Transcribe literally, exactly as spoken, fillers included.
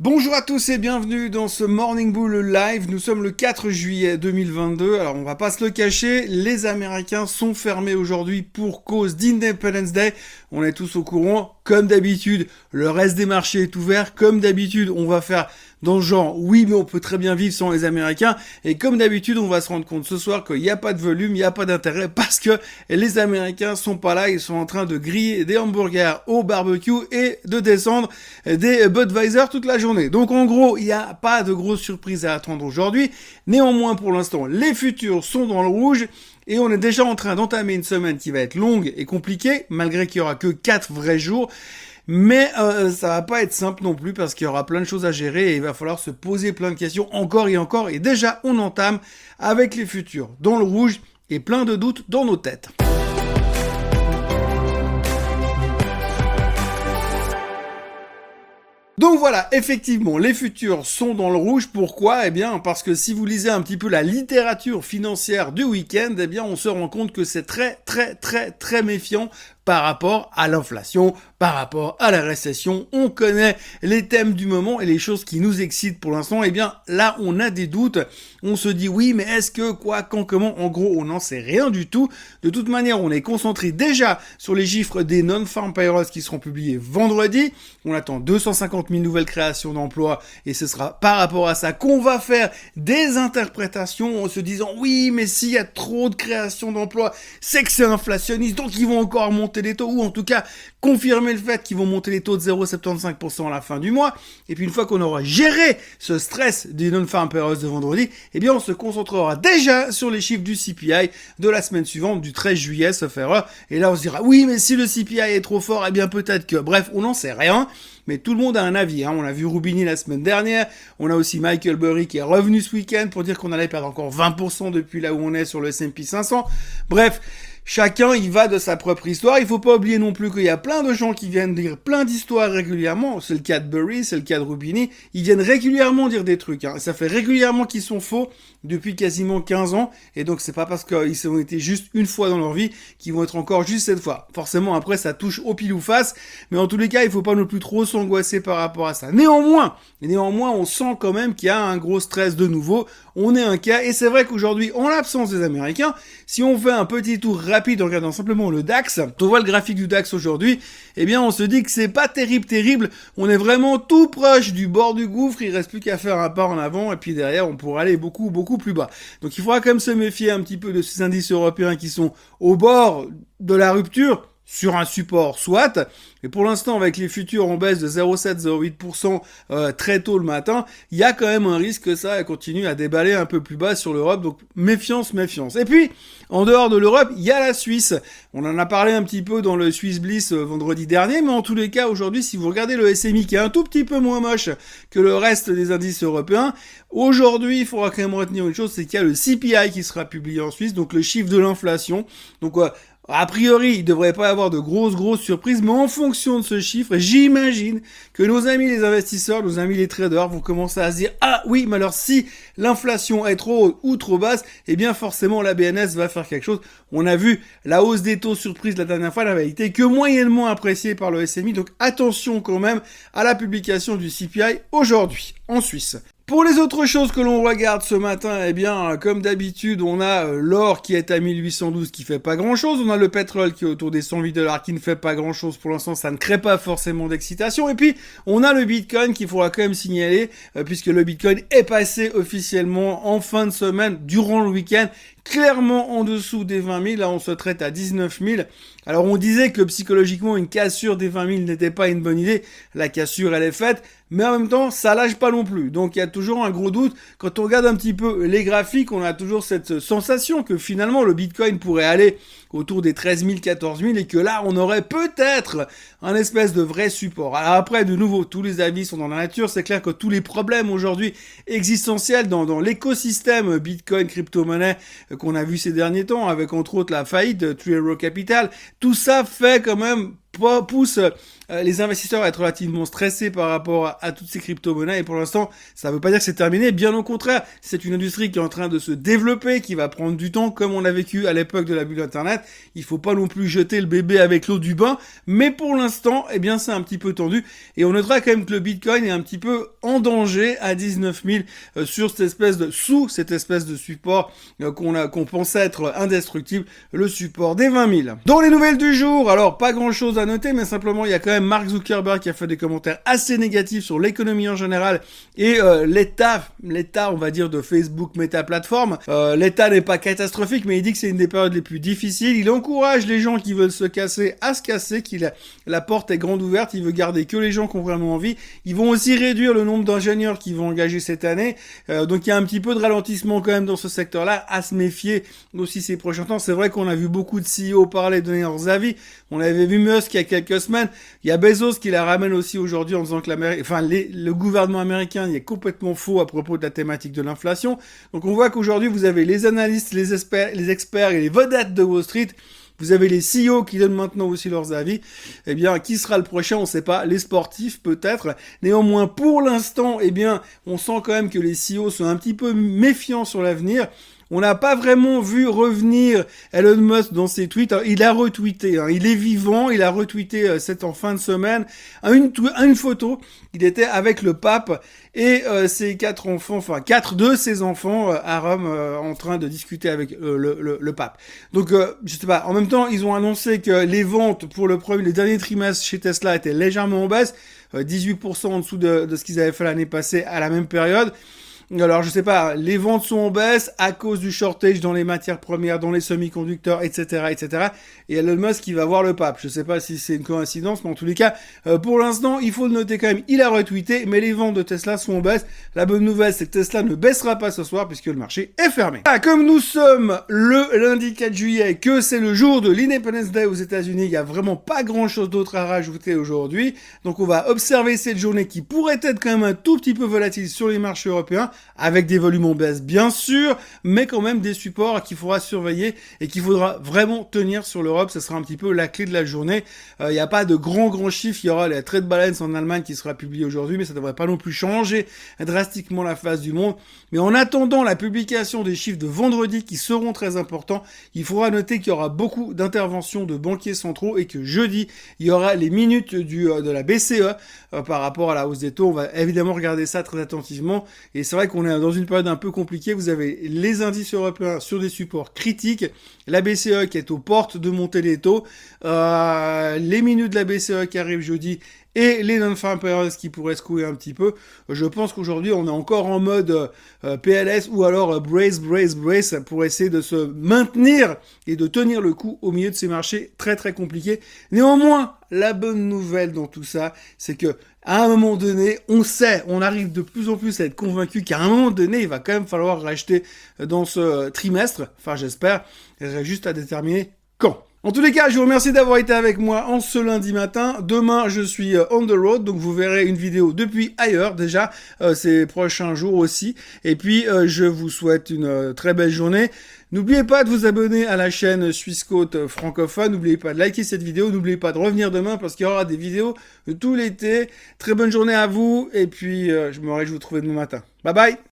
Bonjour à tous et bienvenue dans ce Morning Bull Live. Nous sommes le quatre juillet deux mille vingt-deux. Alors on va pas se le cacher, les Américains sont fermés aujourd'hui pour cause d'Independence Day. On est tous au courant. Comme d'habitude, le reste des marchés est ouvert. Comme d'habitude, on va faire dans le genre, oui, mais on peut très bien vivre sans les Américains. Et comme d'habitude, on va se rendre compte ce soir qu'il n'y a pas de volume, il n'y a pas d'intérêt parce que les Américains sont pas là. Ils sont en train de griller des hamburgers au barbecue et de descendre des Budweiser toute la journée. Donc en gros, il n'y a pas de grosses surprises à attendre aujourd'hui. Néanmoins, pour l'instant, les futurs sont dans le rouge. Et on est déjà en train d'entamer une semaine qui va être longue et compliquée, malgré qu'il y aura que quatre vrais jours. Mais euh, ça va pas être simple non plus parce qu'il y aura plein de choses à gérer et il va falloir se poser plein de questions encore et encore. Et déjà, on entame avec les futurs dans le rouge et plein de doutes dans nos têtes. Donc voilà, effectivement, les futurs sont dans le rouge. Pourquoi ? Eh bien, parce que si vous lisez un petit peu la littérature financière du week-end, eh bien, on se rend compte que c'est très, très, très, très méfiant par rapport à l'inflation, par rapport à la récession. On connaît les thèmes du moment et les choses qui nous excitent pour l'instant. Eh bien, là, on a des doutes. On se dit oui, mais est-ce que, quoi, quand, comment ? En gros, on n'en sait rien du tout. De toute manière, on est concentré déjà sur les chiffres des non-farm payrolls qui seront publiés vendredi. On attend deux cent cinquante mille nouvelles créations d'emplois et ce sera par rapport à ça qu'on va faire des interprétations en se disant oui, mais s'il y a trop de créations d'emplois, c'est que c'est inflationniste, donc ils vont encore monter les taux, ou en tout cas confirmer le fait qu'ils vont monter les taux de zéro virgule soixante-quinze pour cent à la fin du mois. Et puis une fois qu'on aura géré ce stress des non-farm payrolls de vendredi, eh bien on se concentrera déjà sur les chiffres du C P I de la semaine suivante, du treize juillet, sauf erreur. Et là on se dira oui, mais si le C P I est trop fort, eh bien peut-être que... Bref, on n'en sait rien. Mais tout le monde a un avis, hein. On a vu Roubini la semaine dernière, on a aussi Michael Burry qui est revenu ce week-end pour dire qu'on allait perdre encore vingt pour cent depuis là où on est sur le S and P cinq cents. Bref, chacun y va de sa propre histoire. Il faut pas oublier non plus qu'il y a plein de gens qui viennent dire plein d'histoires régulièrement. C'est le cas de Burry, c'est le cas de Roubini. Ils viennent régulièrement dire des trucs, hein. Ça fait régulièrement qu'ils sont faux depuis quasiment quinze ans. Et donc c'est pas parce qu'ils ont été juste une fois dans leur vie qu'ils vont être encore juste cette fois. Forcément après ça touche au pile ou face. Mais en tous les cas il faut pas non plus trop s'angoisser par rapport à ça. Néanmoins, néanmoins on sent quand même qu'il y a un gros stress de nouveau. On est inquiet. Et c'est vrai qu'aujourd'hui, en l'absence des Américains, si on fait un petit tour rapide en regardant simplement le DAX, on voit le graphique du DAX aujourd'hui, eh bien on se dit que c'est pas terrible, terrible. On est vraiment tout proche du bord du gouffre. Il reste plus qu'à faire un pas en avant et puis derrière on pourra aller beaucoup, beaucoup plus bas. Donc il faudra quand même se méfier un petit peu de ces indices européens qui sont au bord de la rupture, sur un support soit, et pour l'instant avec les futurs en baisse de zéro virgule sept à zéro virgule huit pour cent euh, très tôt le matin, il y a quand même un risque que ça continue à déballer un peu plus bas sur l'Europe, donc méfiance, méfiance. Et puis, en dehors de l'Europe, il y a la Suisse. On en a parlé un petit peu dans le Swiss Bliss euh, vendredi dernier, mais en tous les cas, aujourd'hui, si vous regardez le S M I qui est un tout petit peu moins moche que le reste des indices européens, aujourd'hui, il faudra quand même retenir une chose, c'est qu'il y a le C P I qui sera publié en Suisse, donc le chiffre de l'inflation. Donc, euh, a priori, il ne devrait pas y avoir de grosses, grosses surprises, mais en fonction de ce chiffre, j'imagine que nos amis les investisseurs, nos amis les traders vont commencer à se dire « Ah oui, mais alors si l'inflation est trop haute ou trop basse, eh bien forcément la B N S va faire quelque chose. » On a vu la hausse des taux surprise la dernière fois, n'a été que moyennement appréciée par le S M I, donc attention quand même à la publication du C P I aujourd'hui en Suisse. Pour les autres choses que l'on regarde ce matin, eh bien, comme d'habitude, on a euh, l'or qui est à mille huit cent douze qui fait pas grand chose, on a le pétrole qui est autour des cent huit dollars qui ne fait pas grand chose pour l'instant, ça ne crée pas forcément d'excitation, et puis on a le Bitcoin qu'il faudra quand même signaler, euh, puisque le Bitcoin est passé officiellement en fin de semaine, durant le week-end, clairement en dessous des vingt mille, là on se traite à dix-neuf mille. Alors on disait que psychologiquement une cassure des vingt mille n'était pas une bonne idée, la cassure elle est faite, mais en même temps ça lâche pas non plus, donc il y a toujours un gros doute. Quand on regarde un petit peu les graphiques, on a toujours cette sensation que finalement le Bitcoin pourrait aller autour des treize mille, quatorze mille et que là on aurait peut-être un espèce de vrai support. Alors après de nouveau tous les avis sont dans la nature, c'est clair que tous les problèmes aujourd'hui existentiels dans, dans l'écosystème Bitcoin, crypto-monnaie qu'on a vu ces derniers temps avec entre autres la faillite de True Hero Capital, tout ça fait quand même pousse euh, les investisseurs à être relativement stressés par rapport à, à toutes ces crypto-monnaies. Et pour l'instant, ça ne veut pas dire que c'est terminé. Bien au contraire, c'est une industrie qui est en train de se développer, qui va prendre du temps, comme on l'a vécu à l'époque de la bulle Internet. Il faut pas non plus jeter le bébé avec l'eau du bain. Mais pour l'instant, eh bien, c'est un petit peu tendu. Et on notera quand même que le Bitcoin est un petit peu en danger à dix-neuf mille euh, sur cette espèce de, sous cette espèce de support euh, qu'on a, qu'on pensait être indestructible, le support des vingt mille. Dans les nouvelles du jour, alors pas grand chose à noter, mais simplement il y a quand même Mark Zuckerberg qui a fait des commentaires assez négatifs sur l'économie en général et euh, l'état, l'état on va dire de Facebook Meta Platform. Euh, l'état n'est pas catastrophique, mais il dit que c'est une des périodes les plus difficiles. Il encourage les gens qui veulent se casser à se casser, qu'il a, la porte est grande ouverte, il veut garder que les gens qui ont vraiment envie. Ils vont aussi réduire le nombre d'ingénieurs qu'ils vont engager cette année, euh, donc il y a un petit peu de ralentissement quand même dans ce secteur-là, à se méfier aussi ces prochains temps. C'est vrai qu'on a vu beaucoup de C E O parler, donner leurs avis. On avait vu Musk il y a quelques semaines. Il y a Bezos qui la ramène aussi aujourd'hui en disant que l'Amérique, enfin, les, le gouvernement américain il est complètement faux à propos de la thématique de l'inflation. Donc on voit qu'aujourd'hui vous avez les analystes, les experts, les experts et les vedettes de Wall Street. Vous avez les C E O qui donnent maintenant aussi leurs avis. Eh bien, qui sera le prochain? On ne sait pas. Les sportifs, peut-être. Néanmoins, pour l'instant, eh bien, on sent quand même que les C E O sont un petit peu méfiants sur l'avenir. On n'a pas vraiment vu revenir Elon Musk dans ses tweets. Alors, il a retweeté, hein. Il est vivant, il a retweeté euh, cette en fin de semaine une, une photo. Il était avec le pape et euh, ses quatre enfants, enfin quatre de ses enfants euh, à Rome, euh, en train de discuter avec euh, le, le, le pape. Donc, euh, je sais pas. En même temps, ils ont annoncé que les ventes pour le premier, les derniers trimestres chez Tesla étaient légèrement en baisse, euh, dix-huit pour cent en dessous de, de ce qu'ils avaient fait l'année passée à la même période. Alors, je sais pas, les ventes sont en baisse à cause du shortage dans les matières premières, dans les semi-conducteurs, et cetera, et cetera. Et Elon Musk qui va voir le pape. Je sais pas si c'est une coïncidence, mais en tous les cas, euh, pour l'instant, il faut le noter quand même. Il a retweeté, mais les ventes de Tesla sont en baisse. La bonne nouvelle, c'est que Tesla ne baissera pas ce soir puisque le marché est fermé. Ah, comme nous sommes le lundi quatre juillet, que c'est le jour de l'Independence Day aux États-Unis, il y a vraiment pas grand-chose d'autre à rajouter aujourd'hui. Donc, on va observer cette journée qui pourrait être quand même un tout petit peu volatile sur les marchés européens, avec des volumes en baisse bien sûr, mais quand même des supports qu'il faudra surveiller et qu'il faudra vraiment tenir sur l'Europe. Ça sera un petit peu la clé de la journée. Il euh, n'y a pas de grands grands chiffres. Il y aura la trade balance en Allemagne qui sera publiée aujourd'hui, mais ça ne devrait pas non plus changer drastiquement la face du monde. Mais en attendant la publication des chiffres de vendredi qui seront très importants, il faudra noter qu'il y aura beaucoup d'interventions de banquiers centraux et que jeudi, il y aura les minutes du, euh, de la B C E euh, par rapport à la hausse des taux. On va évidemment regarder ça très attentivement. Et c'est vrai qu'on est dans une période un peu compliquée. Vous avez les indices européens sur des supports critiques, la B C E qui est aux portes de monter les taux, euh, les minutes de la B C E qui arrivent jeudi et les non-farm payrolls qui pourraient secouer un petit peu. Je pense qu'aujourd'hui, on est encore en mode euh, P L S ou alors euh, brace, brace, brace pour essayer de se maintenir et de tenir le coup au milieu de ces marchés très très compliqués. Néanmoins, la bonne nouvelle dans tout ça, c'est que à un moment donné, on sait, on arrive de plus en plus à être convaincu qu'à un moment donné, il va quand même falloir racheter dans ce trimestre. Enfin, j'espère. Il reste juste à déterminer quand. En tous les cas, je vous remercie d'avoir été avec moi en ce lundi matin. Demain, je suis on the road, donc vous verrez une vidéo depuis ailleurs déjà euh, ces prochains jours aussi. Et puis, euh, je vous souhaite une euh, très belle journée. N'oubliez pas de vous abonner à la chaîne Suisse Côte francophone. N'oubliez pas de liker cette vidéo. N'oubliez pas de revenir demain parce qu'il y aura des vidéos tout l'été. Très bonne journée à vous. Et puis, euh, je me réjouis de vous retrouver demain matin. Bye bye.